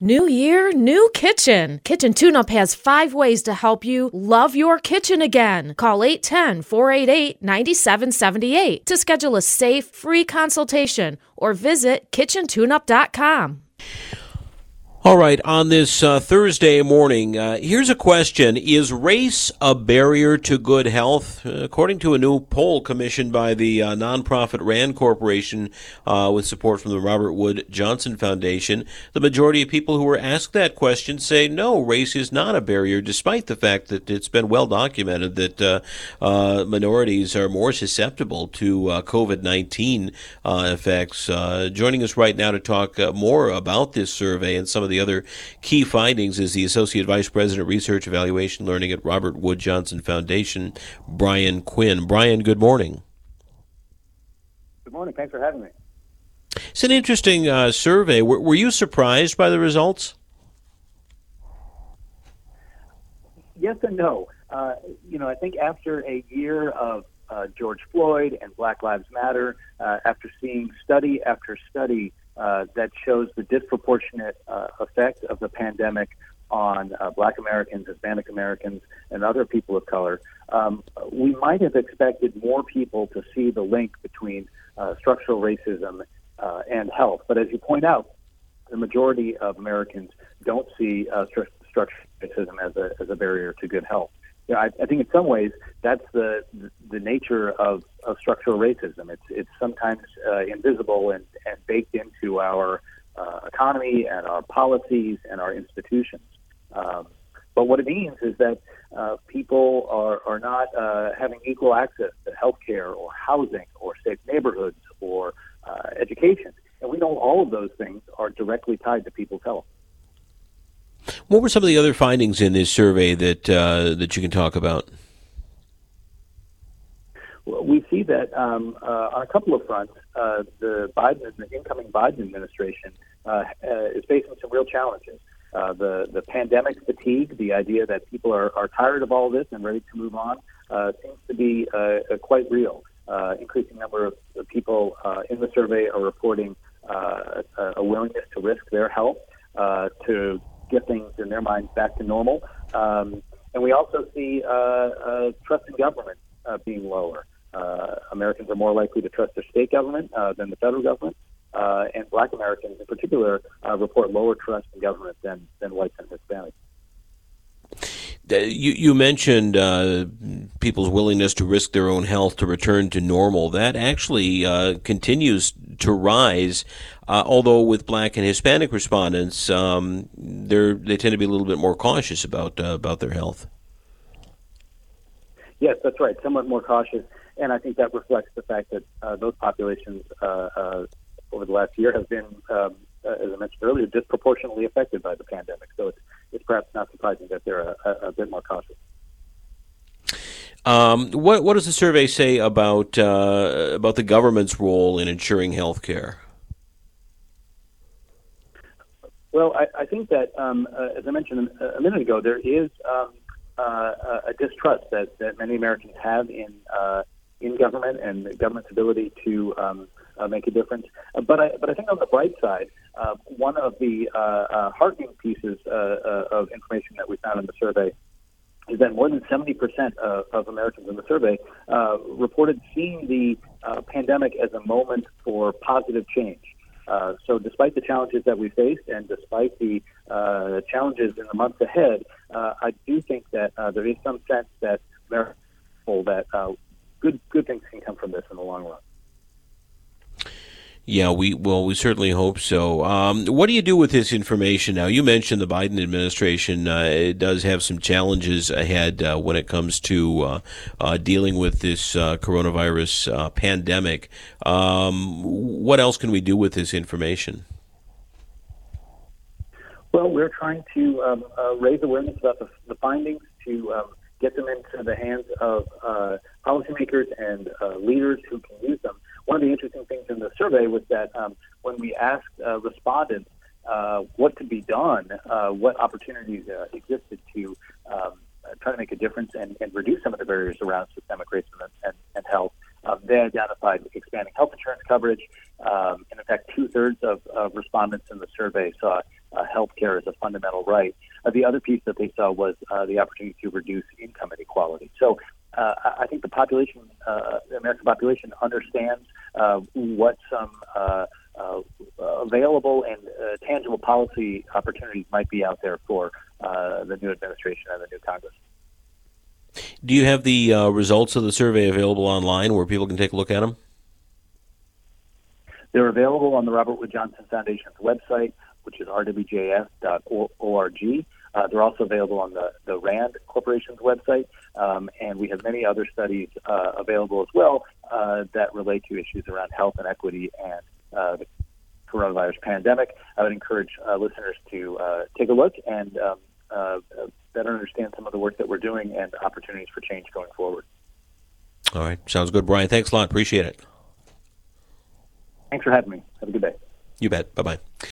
New year, new kitchen. Kitchen Tune-Up has 5 ways to help you love your kitchen again. Call 810-488-9778 to schedule a safe, free consultation or visit kitchentuneup.com. All right, on this Thursday morning, here's a question. Is race a barrier to good health? According to a new poll commissioned by the nonprofit RAND Corporation with support from the Robert Wood Johnson Foundation, the majority of people who were asked that question say no, race is not a barrier, despite the fact that it's been well documented that minorities are more susceptible to COVID-19 effects. Joining us right now to talk more about this survey and some of the other key findings is the Associate Vice President of Research, Evaluation, Learning at Robert Wood Johnson Foundation, Brian Quinn. Brian, good morning. Good morning. Thanks for having me. It's an interesting survey. Were you surprised by the results? Yes and no. I think after a year of George Floyd and Black Lives Matter, after seeing study after study that shows the disproportionate effect of the pandemic on Black Americans, Hispanic Americans, and other people of color, we might have expected more people to see the link between structural racism and health. But as you point out, the majority of Americans don't see structural racism as a barrier to good health. I think in some ways that's the nature of structural racism. It's sometimes invisible and baked into our economy and our policies and our institutions. But what it means is that people are not having equal access to health care or housing or safe neighborhoods or education. And we know all of those things are directly tied to people's health. What were some of the other findings in this survey that you can talk about? Well, we see that on a couple of fronts, the incoming Biden administration is facing some real challenges. The pandemic fatigue, the idea that people are tired of all this and ready to move on, seems to be quite real. Increasing number of people in the survey are reporting a willingness to risk their health to get things in their minds back to normal. And we also see trust in government being lower. Americans are more likely to trust their state government than the federal government. And Black Americans in particular report lower trust in government than whites and Hispanics. You mentioned people's willingness to risk their own health to return to normal. That actually continues to rise, although with Black and Hispanic respondents, they tend to be a little bit more cautious about their health. Yes, that's right. Somewhat more cautious, and I think that reflects the fact that those populations over the last year have been, as I mentioned earlier, disproportionately affected by the pandemic. So it's perhaps not surprising that they're a bit more cautious. What does the survey say about the government's role in ensuring health care? Well, I think that, as I mentioned a minute ago, there is a distrust that many Americans have in government and the government's ability to make a difference. But I think on the bright side, one of the heartening pieces of information that we found in the survey is that more than 70% of Americans in the survey reported seeing the pandemic as a moment for positive change. So despite the challenges that we faced and despite the challenges in the months ahead, I do think that there is some sense that good things can come from this in the long run. Yeah, we certainly hope so. What do you do with this information now? You mentioned the Biden administration it does have some challenges ahead when it comes to dealing with this coronavirus pandemic. What else can we do with this information? Well, we're trying to raise awareness about the findings, to get them into the hands of policymakers and leaders who can use them. One of the interesting things in the survey was that when we asked respondents what could be done, what opportunities existed to try to make a difference and reduce some of the barriers around systemic racism and health, They identified expanding health insurance coverage. And in fact, 2/3 of respondents in the survey saw healthcare as a fundamental right. The other piece that they saw was the opportunity to reduce income inequality. So I think the American population understands what some available and tangible policy opportunities might be out there for the new administration and the new Congress. Do you have the results of the survey available online where people can take a look at them? They're available on the Robert Wood Johnson Foundation's website, which is rwjf.org. They're also available on the RAND Corporation's website, and we have many other studies available as well that relate to issues around health and equity and the coronavirus pandemic. I would encourage listeners to take a look and better understand some of the work that we're doing and opportunities for change going forward. All right. Sounds good, Brian. Thanks a lot. Appreciate it. Thanks for having me. Have a good day. You bet. Bye-bye.